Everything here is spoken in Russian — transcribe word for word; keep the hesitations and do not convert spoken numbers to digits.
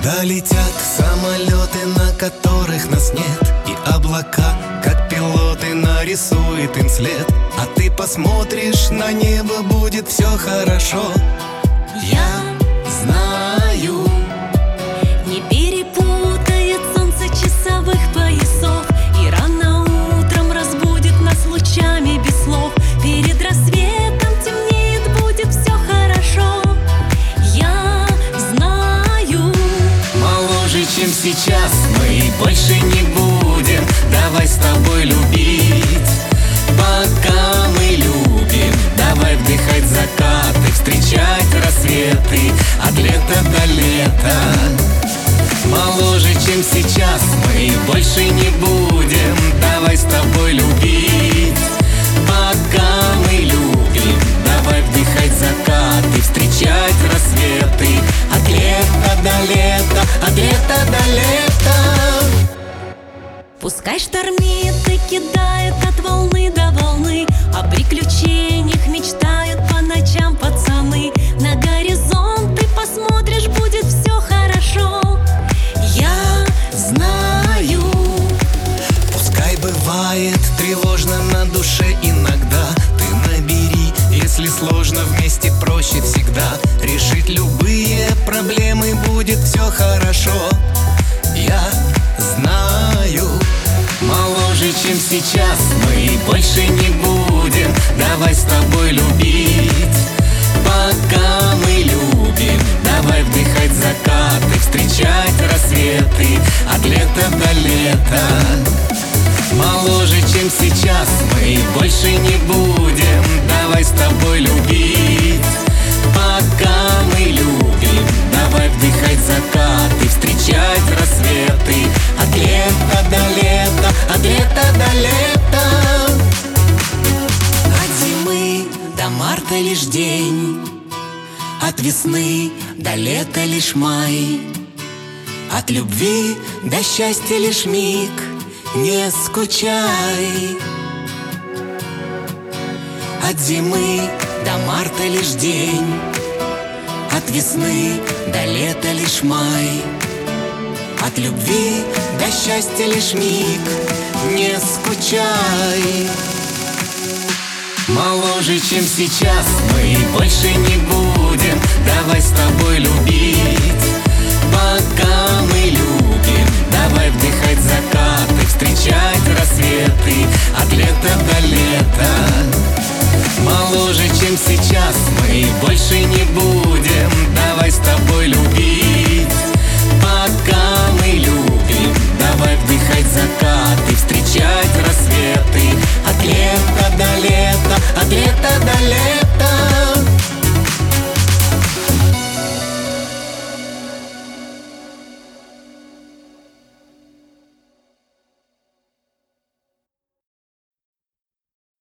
Долетят самолеты, на которых нас нет, и облака, как пилоты, нарисует им след. А ты посмотришь на небо, будет все хорошо. Я Знаю, не перепутает солнце часовых поясов, и рано утром разбудит нас лучами без слов. Перед рассветом темнеет, будет все хорошо. Я знаю. моложе, чем сейчас, мы больше не будем. Давай с тобой любить, пока мы любим. Давай вдыхать закаты, встречать рассветы, от лета до лета. Моложе, чем сейчас, мы больше не будем. Давай с тобой любить, пока мы любим. Давай вдыхать закаты, встречать рассветы, от лета до лета, от лета до лета. Пускай штормит и кидает от волны до волны, о приключениях мечтают по ночам пацаны. На горизонт ты посмотришь, будет все хорошо. Я Знаю, пускай бывает тревожно на душе иногда. Ты набери, если сложно, вместе проще всегда. Решить любые проблемы, будет все хорошо. Я знаю, моложе, чем сейчас, мы больше не будем. Давай с тобой любить, пока мы любим. Давай вдыхать закаты, встречать рассветы, от лета до лета. Моложе, чем сейчас, мы больше не будем. Давай с тобой любить, пока мы любим. Давай вдыхать закаты, встречать рассветы, от лета до лета, от лета до лета. От зимы до марта лишь день, от весны до лета лишь май, от любви до счастья лишь миг. Не скучай. От зимы до марта лишь день, от весны до лета лишь май, от любви до счастья лишь миг. Не скучай. Моложе, чем сейчас, мы больше не будем. Давай с тобой любить, пока мы любим. Давай вдыхать закаты, встречать рассветы, от лета до лета. Моложе, чем сейчас, мы больше не будем. Давай с тобой любить,